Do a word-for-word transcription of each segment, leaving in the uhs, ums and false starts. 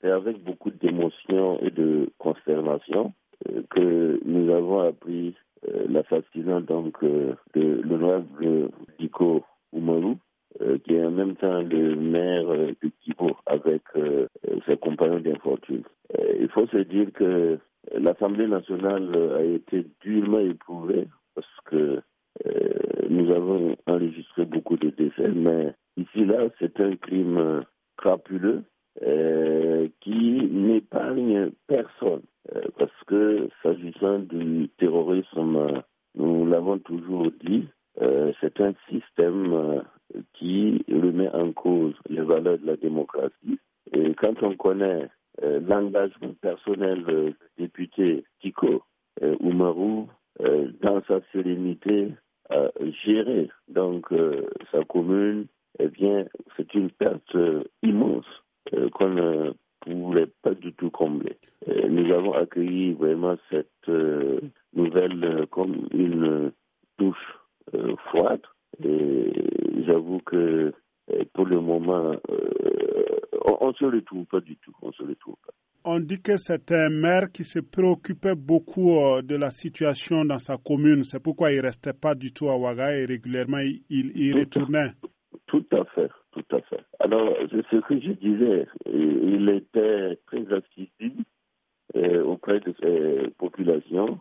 c'est avec beaucoup d'émotion et de consternation euh, que nous avons appris euh, l'assassinat donc euh, de l'honorable Diko Oumarou, euh, qui est en même temps le maire euh, de Kibo avec euh, ses compagnons d'infortune. Euh, il faut se dire que l'Assemblée nationale a été durement éprouvée parce que euh, nous avons enregistré beaucoup de décès, mais ici là c'est un crime crapuleux euh, qui n'épargne personne euh, parce que s'agissant du terrorisme, nous l'avons toujours dit, euh, c'est un système euh, qui remet en cause les valeurs de la démocratie. Et quand on connaît euh, l'engagement personnel euh, du député Diko euh, Oumarou euh, dans sa sérénité à gérer donc euh, sa commune, eh bien c'est une perte euh, immense euh, qu'on ne pourrait pas du tout combler. Euh, nous avons accueilli vraiment cette euh, nouvelle euh, comme une touche euh, froide. Et j'avoue que euh, pour le moment, euh, on ne se retrouve pas du tout. On se retrouve pas. On dit que c'est un maire qui se préoccupait beaucoup euh, de la situation dans sa commune. C'est pourquoi il ne restait pas du tout à Ouaga et régulièrement il, il y retournait. Tout à fait, tout à fait. Alors, c'est ce que je disais. Il était très assidu euh, auprès de ses populations.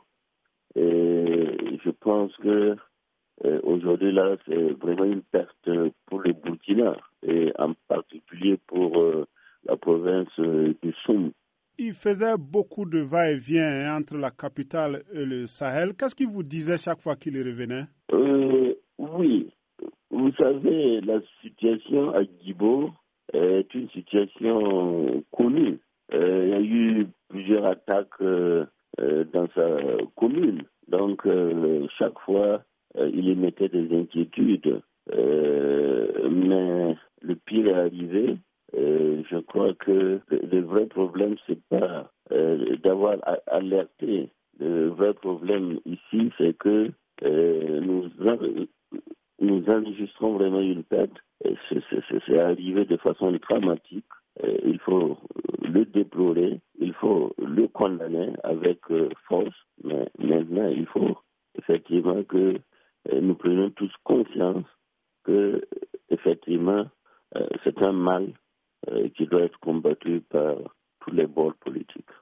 Et je pense que euh, aujourd'hui, là, c'est vraiment une perte pour le Burkina et en particulier pour euh, la province euh, du Soum. Il faisait beaucoup de va-et-vient hein, entre la capitale et le Sahel. Qu'est-ce qu'il vous disait chaque fois qu'il revenait? euh, Oui. Vous savez, la situation à Guibo est une situation connue. Euh, il y a eu plusieurs attaques euh, euh, dans sa commune. Donc, euh, chaque fois, euh, il émettait des inquiétudes. Euh, mais le pire est arrivé. Euh, je crois que le, le vrai problème, c'est pas euh, d'avoir alerté. Le vrai problème ici, c'est que euh, nous nous enregistrons vraiment une perte. C'est, c'est, c'est arrivé de façon dramatique. Il faut le déplorer, il faut le condamner avec force, mais maintenant il faut effectivement que nous prenions tous conscience que effectivement c'est un mal qui doit être combattu par tous les bords politiques.